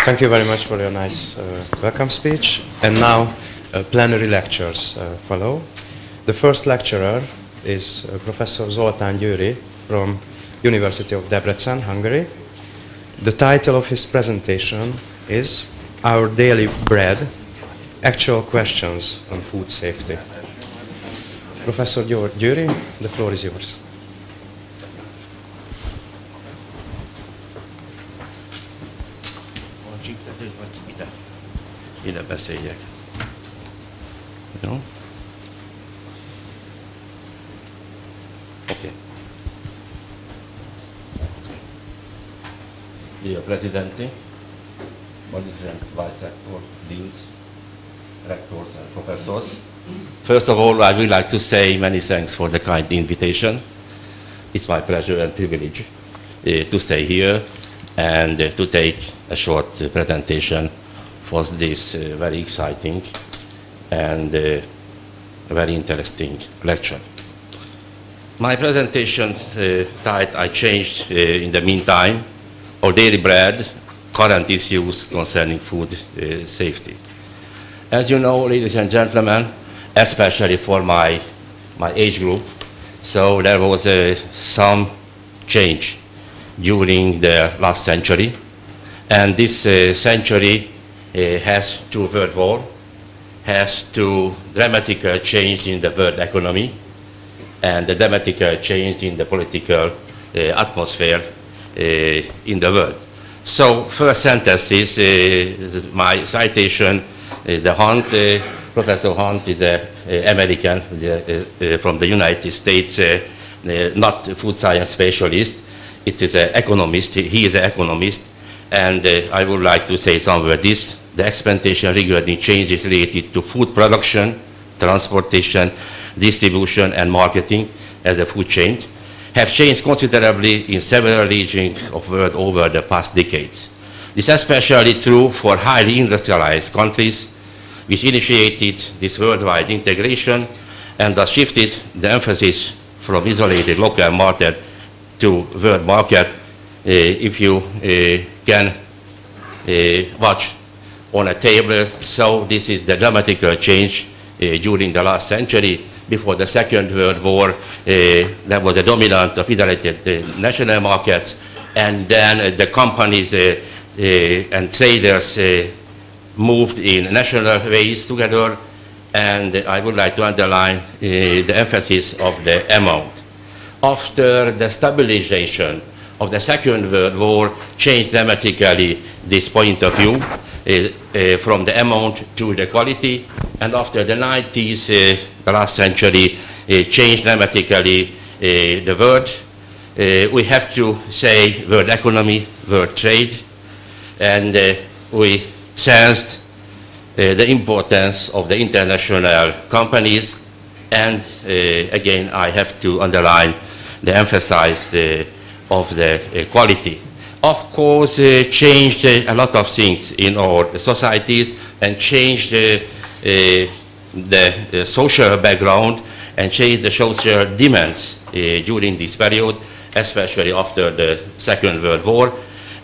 Thank you very much for your nice welcome speech. And now plenary lectures follow. The first lecturer is Professor Zoltán Győri from University of Debrecen, Hungary. The title of his presentation is Our Daily Bread, Actual Questions on Food Safety. Professor Győri, the floor is yours. Ide beszéljek. Jó? Oké. Dear Presidente, President, Vice Rector, Deans, Rectors and Professors. First of all, I would like to say many thanks for the kind invitation. It's my pleasure and privilege to stay here and to take a short presentation for this very exciting and very interesting lecture. My presentation title I changed in the meantime, Our Daily Bread, Current Issues Concerning Food Safety. As you know, ladies and gentlemen, especially for my age group, so there was some change during the last century, and this century has two world war, has two dramatic change in the world economy, and a dramatic change in the political atmosphere in the world. So first sentence is my citation, the Hunt, Professor Hunt is an American from the United States, not food science specialist, it is an economist, he is an economist, and I would like to say somewhere this, the expectation regarding changes related to food production, transportation, distribution, and marketing as a food chain have changed considerably in several regions of the world over the past decades. This is especially true for highly industrialized countries, which initiated this worldwide integration and thus shifted the emphasis from isolated local market to world market. If you can watch on a table, so this is the dramatic change during the last century. Before the Second World War, there was a dominant of isolated national markets, and then the companies and traders moved in national ways together, and I would like to underline the emphasis of the amount. After the stabilization of the Second World War changed dramatically this point of view from the amount to the quality, and after the 90s, the last century, changed dramatically the world. We have to say world economy, world trade, and we sensed the importance of the international companies, and again I have to underline the emphasis of the quality. Of course, changed a lot of things in our societies and changed the social background and changed the social demands during this period, especially after the Second World War.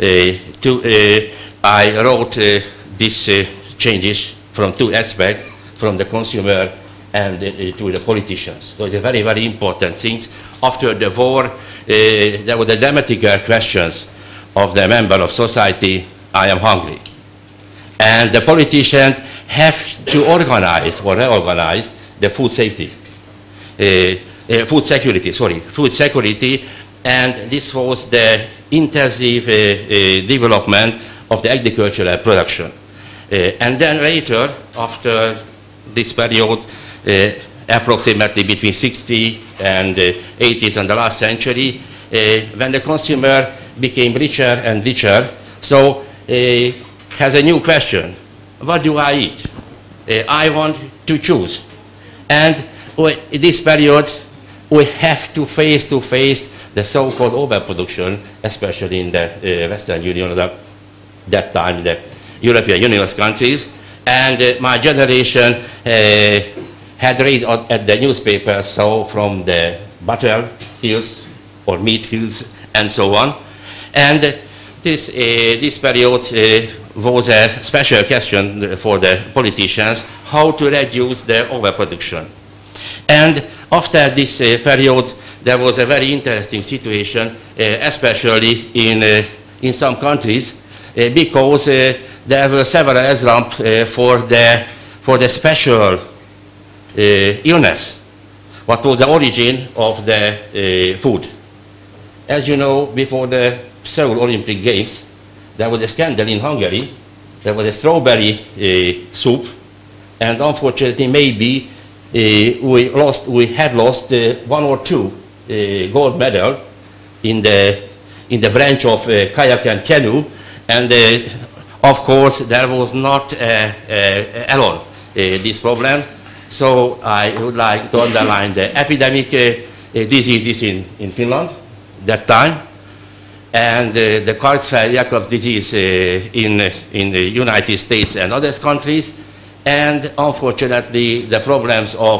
I wrote these changes from two aspects, from the consumer and to the politicians. So it's a very, very important things. After the war, there were the dramatic questions of the member of society, I am hungry. And the politicians have to organize or reorganize the food safety, food security, and this was the intensive development of the agricultural production. And then later, after this period, approximately between 60 and 80s and the last century, when the consumer became richer and richer, so has a new question. What do I eat? I want to choose. And in this period, we have to face the so-called overproduction, especially in the Western Union, that time, the European Union's countries. And my generation had read at the newspaper, so from the butter hills or meat hills and so on. And this period was a special question for the politicians, how to reduce the overproduction. And after this period, there was a very interesting situation, especially in some countries, because there were several examples for the special illness. What was the origin of the food? As you know, before the Seoul Olympic Games, there was a scandal in Hungary. There was a strawberry soup, and unfortunately, maybe we had lost 1 or 2 gold medal in the branch of kayak and canoe, and of course, there was not alone this problem. So I would like to underline the epidemic diseases in Finland that time, and the Creutzfeldt-Jakob disease in the United States and other countries, and unfortunately the problems of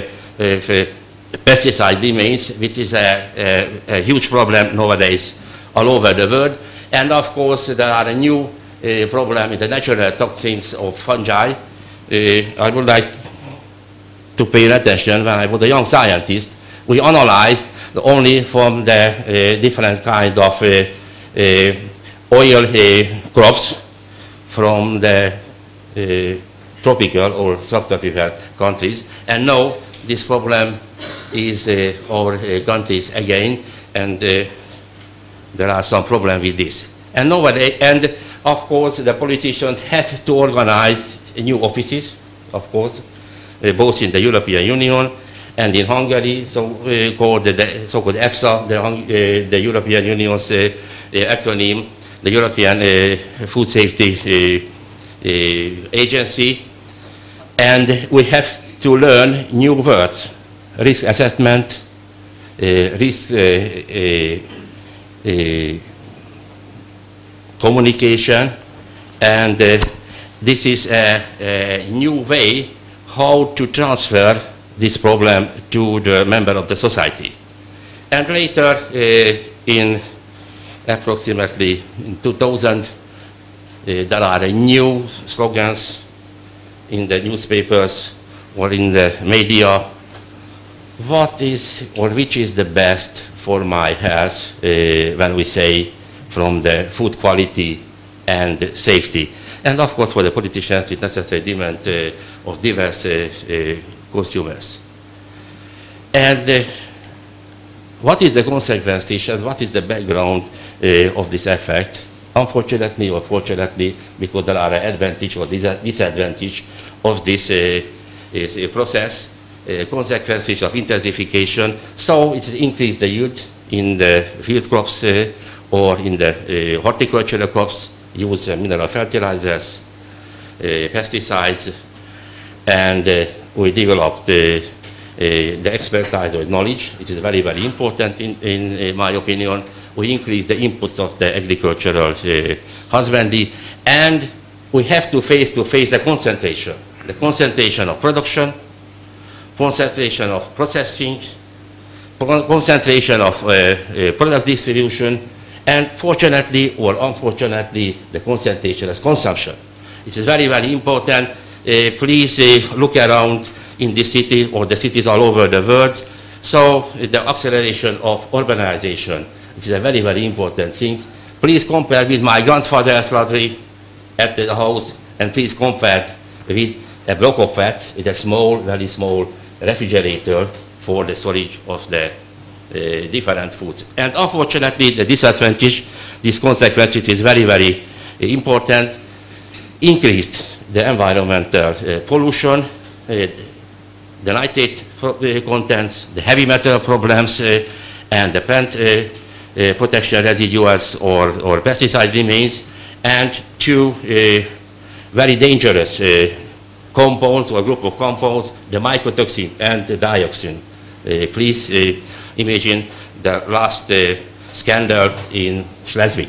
pesticide remains, which is a huge problem nowadays all over the world. And of course there are a new problem in the natural toxins of fungi. I would like to pay attention. When I was a young scientist, we analyzed only from the different kind of oil crops from the tropical or subtropical countries. And now this problem is our countries again, and there are some problems with this. And nowadays, and of course the politicians have to organize new offices, of course, both in the European Union and in Hungary, so-called the so-called EFSA, the European Union's acronym, the European Food Safety Agency, and we have to learn new words: risk assessment, risk communication, and this is a new way how to transfer this problem to the member of the society. And later, in approximately in 2000, there are new slogans in the newspapers or in the media. What is or which is the best for my health when we say from the food quality and safety? And of course, for the politicians, it's necessary demand of diverse consumers. And what is the consequences and what is the background of this effect? Unfortunately or fortunately, because there are advantage or disadvantage of this process, consequences of intensification. So it increased the yield in the field crops or in the horticultural crops, use mineral fertilizers, pesticides, and we developed the expertise or knowledge, which is very, very important in my opinion. We increase the inputs of the agricultural husbandry, and we have to face the concentration of production, concentration of processing, concentration of product distribution, and fortunately or unfortunately, the concentration of consumption. It is very, very important. Please look around in this city or the cities all over the world. So the acceleration of urbanization, which is a very, very important thing. Please compare with my grandfather's laundry at the house, and please compare with a block of flats with a small, very small refrigerator for the storage of the different foods. And unfortunately, the disadvantage, this consequence is very, very important. Increased the environmental pollution, the nitrate contents, the heavy metal problems, and the plant protection residuals or pesticide remains, and two very dangerous compounds or group of compounds, the mycotoxin and the dioxin. Please imagine the last scandal in Schleswig,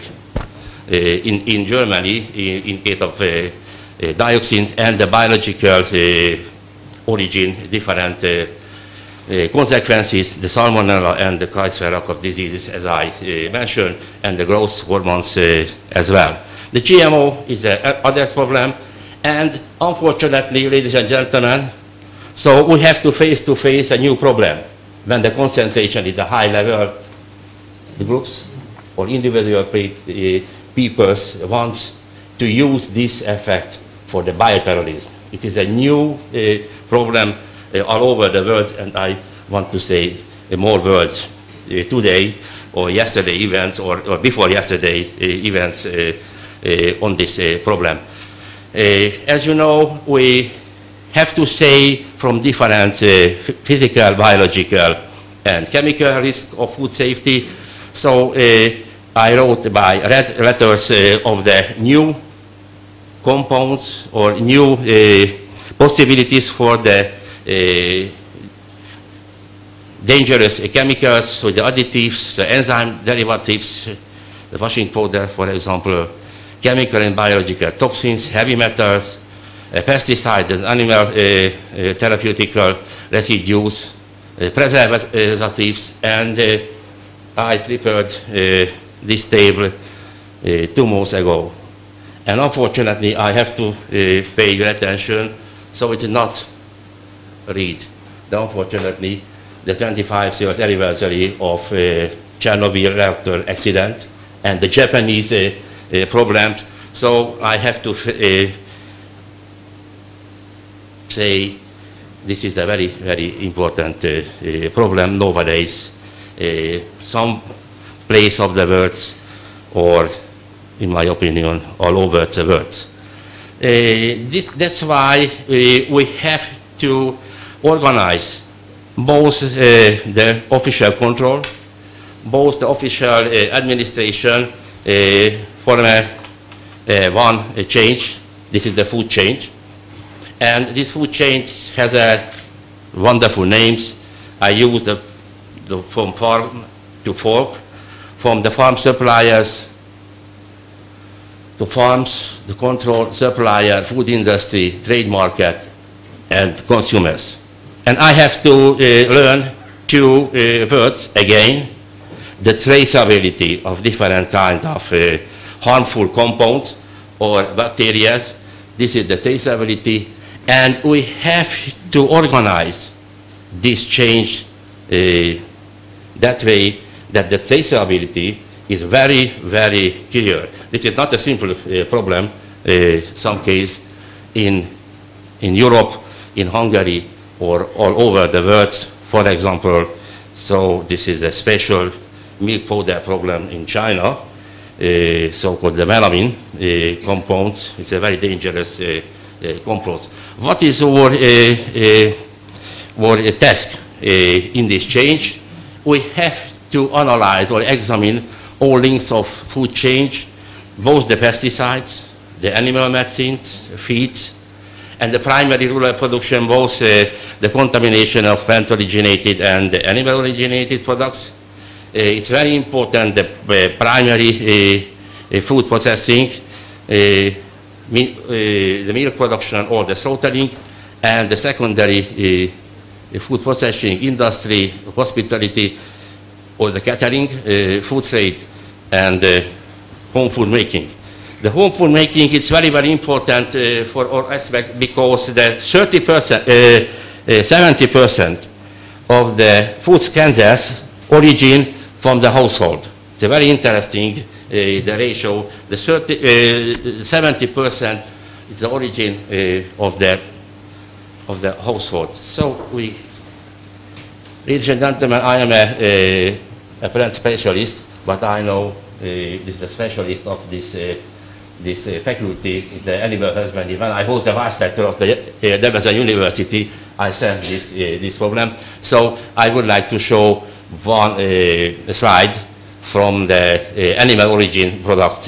in Germany, in case of dioxin and the biological origin, different consequences, the salmonella and the Creutzfeldt-Jakob diseases, as I mentioned, and the growth hormones as well. The GMO is another problem, and unfortunately, ladies and gentlemen, so we have to face a new problem when the concentration is a high level. The groups or individual people want to use this effect for the bioterrorism. It is a new problem all over the world, and I want to say more words today or yesterday events or before yesterday events on this problem. As you know, we have to say from different physical, biological, and chemical risk of food safety. So I wrote by red letters of the new compounds or new possibilities for the dangerous chemicals, so the additives, the enzyme derivatives, the washing powder, for example, chemical and biological toxins, heavy metals, pesticides, and animal therapeutical residues, preservatives, and I prepared this table 2 months ago. And unfortunately, I have to pay your attention, so it is not read. Unfortunately, the 25th years anniversary of Chernobyl reactor accident and the Japanese problems. So I have to say this is a very, very important problem nowadays. Some place of the world, or in my opinion, all over the world. That's why we have to organize both the official control, both the official administration for one change. This is the food change. And this food change has a wonderful names. I use from farm to fork, from the farm suppliers to farms, the control, supplier, food industry, trade market, and consumers. And I have to learn 2 words again, the traceability of different kinds of harmful compounds or bacteria. This is the traceability, and we have to organize this change that way that the traceability is very, very clear. This is not a simple problem, some case in Europe, in Hungary, or all over the world, for example. So this is a special milk powder problem in China, so-called the melamine compounds. It's a very dangerous compound. What is our task in this change? We have to analyze or examine all links of food change, both the pesticides, the animal medicines, feeds, and the primary rural production, both the contamination of plant-originated and animal-originated products. It's very important, the primary food processing, the milk production or the slaughtering, and the secondary food processing industry, hospitality, or the catering, food trade, and home food making. The home food making is very, very important for our aspect because the 70% of the food cancers origin from the household. It's very interesting, the ratio. The 70% is the origin of the household. So ladies and gentlemen, I am a plant specialist, but I know this is the specialist of this faculty is the animal husbandry. When I was the vice rector of the Debrecen University, I sensed this problem. So I would like to show one slide from the animal origin products.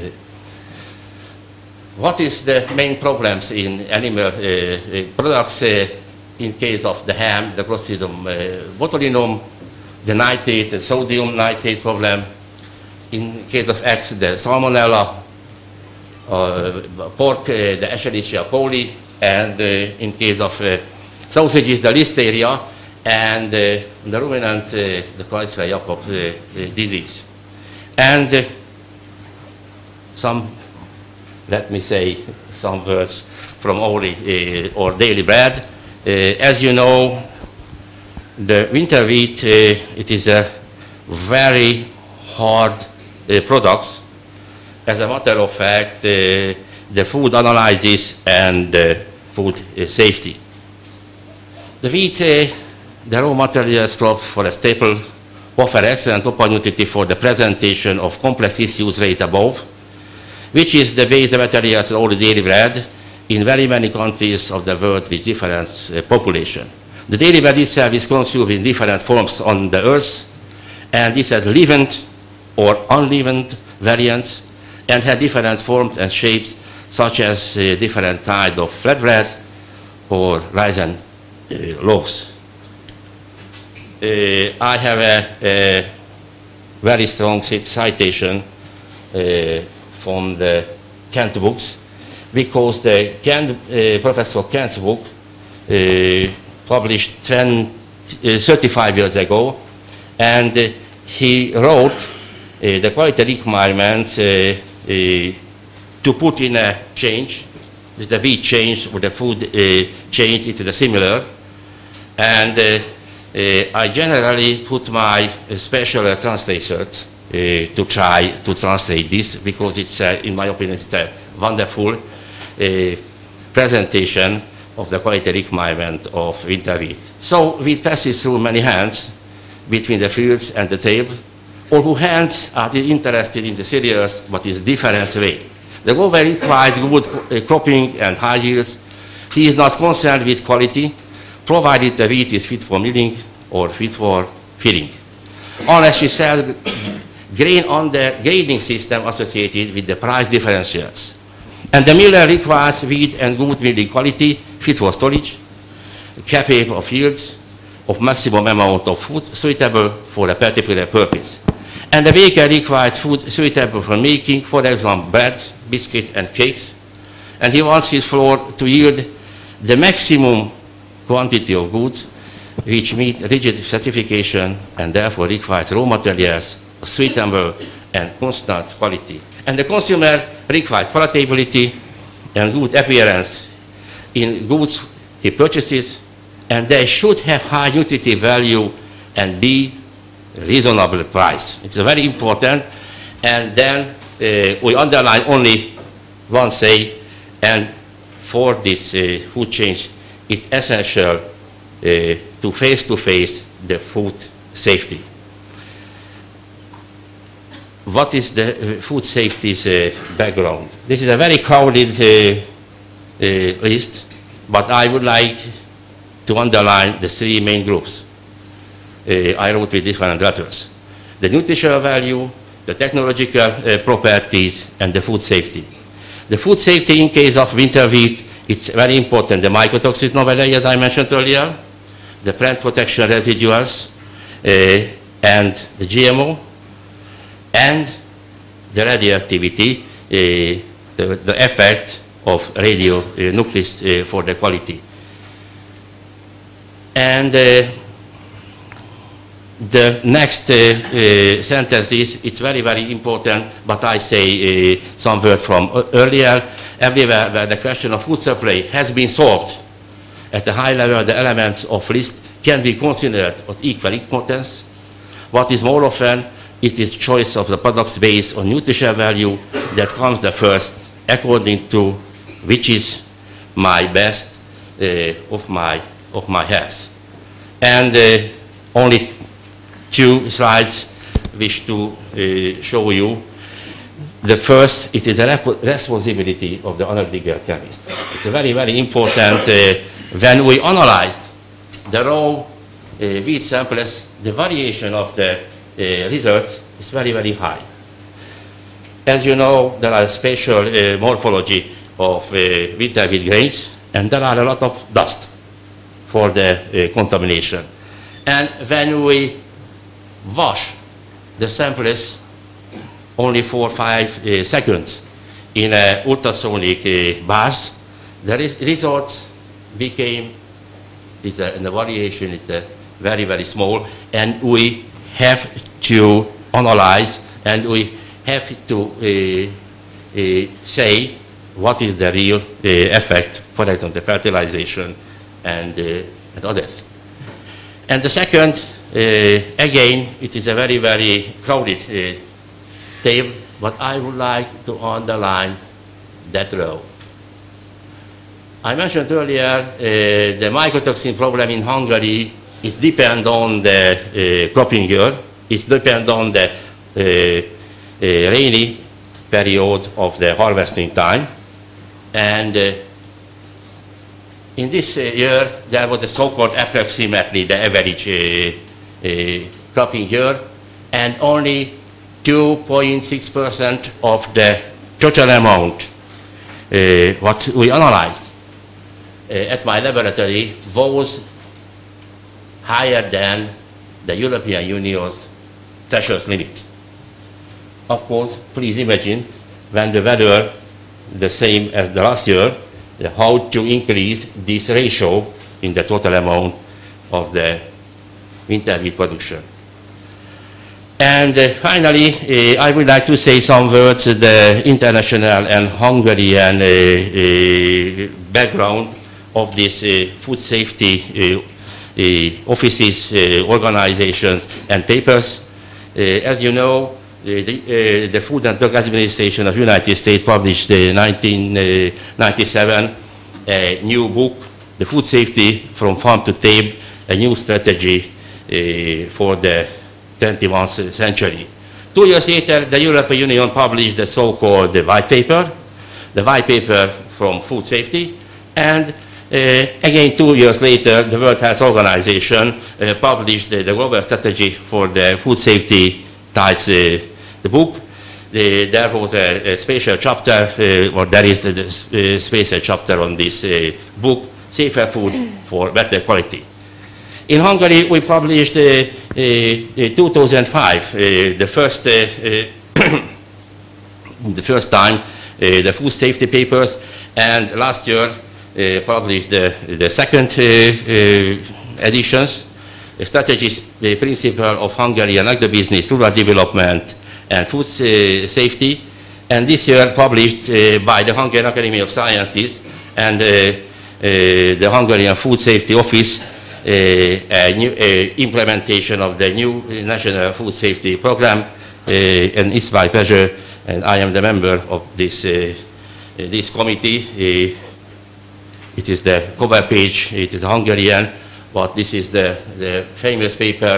What is the main problems in animal products in case of the ham, the Clostridium botulinum, the nitrate, the sodium nitrate problem? In case of eggs, the Salmonella, pork, the Escherichia coli, and in case of sausages, the Listeria. and the ruminant, the Creutzfeldt-Jakob disease. And let me say some words from our daily bread. As you know, the winter wheat, it is a very hard product. As a matter of fact, the food analysis and food safety. The wheat, the raw materials crop for a staple, offer excellent opportunity for the presentation of complex issues raised above, which is the base materials of all the daily bread in very many countries of the world with different population. The daily bread itself is consumed in different forms on the earth, and this has leavened or unleavened variants, and had different forms and shapes, such as different kind of flatbread or rice and loaves. I have a very strong citation from the Kent books, because the Professor Kent's book, published 35 years ago, and he wrote the quality requirements to put in a change, the wheat change or the food change into the similar. And I generally put my special translators to try to translate this, because it's, in my opinion, it's a wonderful presentation of the quality requirement of winter wheat. So wheat passes through many hands between the fields and the table, or whose hands are interested in the cereals, but in a different way. The grower requires good cropping and high yields. He is not concerned with quality, provided the wheat is fit for milling or fit for feeding. Unless she sells grain on the grading system associated with the price differentials. And the miller requires wheat and good milling quality, fit for storage, capable of yields, of maximum amount of food suitable for a particular purpose. And the baker requires food suitable for making, for example, bread, biscuit, and cakes. And he wants his flour to yield the maximum quantity of goods which meet rigid certification and therefore requires raw materials, suitable and constant quality. And the consumer requires palatability and good appearance in goods he purchases, and they should have high nutritive value and be reasonable price. It's very important. And then we underline only one say, and for this food change, it's essential to face the food safety. What is the food safety's background? This is a very crowded list, but I would like to underline the three main groups. I wrote with different letters: the nutritional value, the technological properties, and the food safety. The food safety in case of winter wheat, it's very important. The mycotoxic novelli, as I mentioned earlier, the plant protection residuals, and the GMO, and the radioactivity, the effect of radionuclides for the quality. And the next sentence is, it's very, very important, but I say some word from earlier. Everywhere where the question of food supply has been solved at a high level, the elements of list can be considered of equal importance. What is more often, it is choice of the products based on nutritional value that comes the first, according to which is my best of my health. And only two slides wish to show you. The first, it is the responsibility of the analytical chemist. It's very, very important when we analyze the raw wheat samples, the variation of the results is very, very high. As you know, there are special morphology of winter wheat grains, and there are a lot of dust for the contamination. And when we wash the samples only for 5 seconds in an ultrasonic bath, the results became, in the variation, very, very small, and we have to analyze and we have to say what is the real effect, for example, the fertilization and others. And the second, again, it is a very, very crowded table, but I would like to underline that row. I mentioned earlier the mycotoxin problem in Hungary is depend on the cropping year. It's depend on the rainy period of the harvesting time. And in this year, there was a so-called approximately the average cropping year, and only 2.6% of the total amount what we analyzed at my laboratory was higher than the European Union's threshold limit. Of course, please imagine when the weather the same as the last year, how to increase this ratio in the total amount of the winter wheat production. And finally, I would like to say some words to the international and Hungarian background of this food safety offices, organizations, and papers. As you know, the Food and Drug Administration of the United States published in 1997 a new book, The Food Safety from Farm to Table, a new strategy for the 21st century. 2 years later, the European Union published the so-called white paper from food safety, and again 2 years later, the World Health Organization published the global strategy for the food safety types. The book, there was a special chapter, or there is the special chapter on this book, Safer Food for Better Quality. In Hungary, we published 2005, the first time, the food safety papers, and last year published the second editions, the strategies, the principle of Hungarian agribusiness, rural development, and food safety, and this year published by the Hungarian Academy of Sciences and the Hungarian Food Safety Office, a new implementation of the new National Food Safety Program, and it's my pleasure, and I am the member of this, this committee. It is the cover page, it is Hungarian, but this is the famous paper.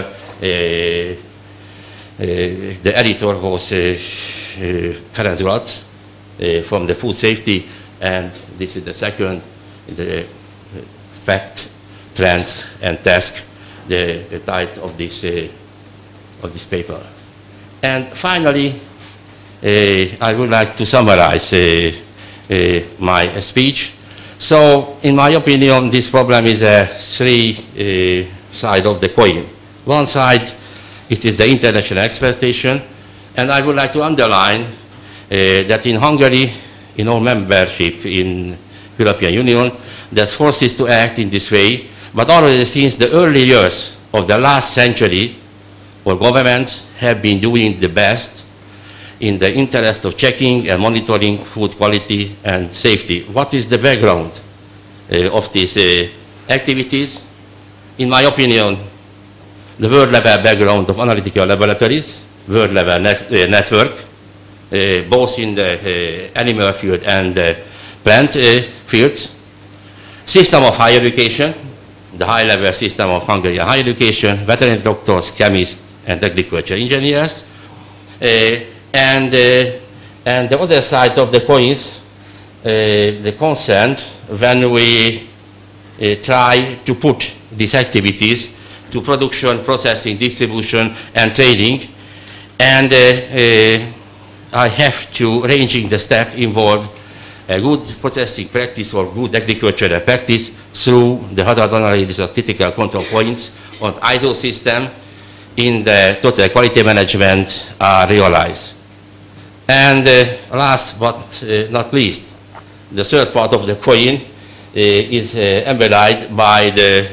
The editor was Ferenc Garat from the food safety, and this is the second, the fact, trends, and task, the title of this paper. And finally, I would like to summarize my speech. So, in my opinion, this problem is a three side of the coin. One side, it is the international expectation, and I would like to underline that in Hungary, in our membership in European Union, there's forces to act in this way, but already since the early years of the last century, our governments have been doing the best in the interest of checking and monitoring food quality and safety. What is the background of these activities? In my opinion, the world-level background of analytical laboratories, world-level network, both in the animal field and the plant fields, system of higher education, the high-level system of Hungarian higher education, veterinary doctors, chemists, and agriculture engineers, and the other side of the coins, the consent when we try to put these activities to production, processing, distribution, and trading. And I have to arranging the step involved a good processing practice or good agricultural practice through the hazard analysis of critical control points on ISO system in the total quality management are realized. And last but not least, the third part of the coin is embellished by the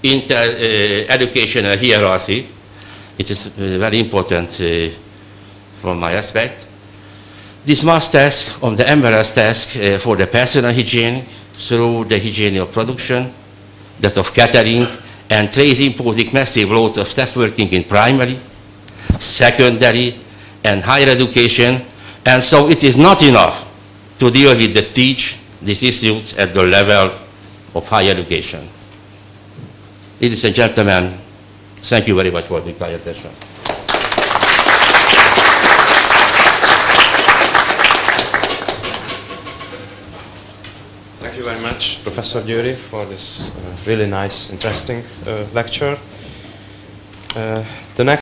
inter-educational hierarchy. It is very important from my aspect. This must task on the Emirates task for the personal hygiene through the hygiene of production, that of catering, and trade imposing massive loads of staff working in primary, secondary, and higher education. And so it is not enough to deal with the teach these issues at the level of higher education. Ladies and gentlemen, thank you very much for the kind attention. Thank you very much, Professor Győri, for this really nice, interesting lecture. The next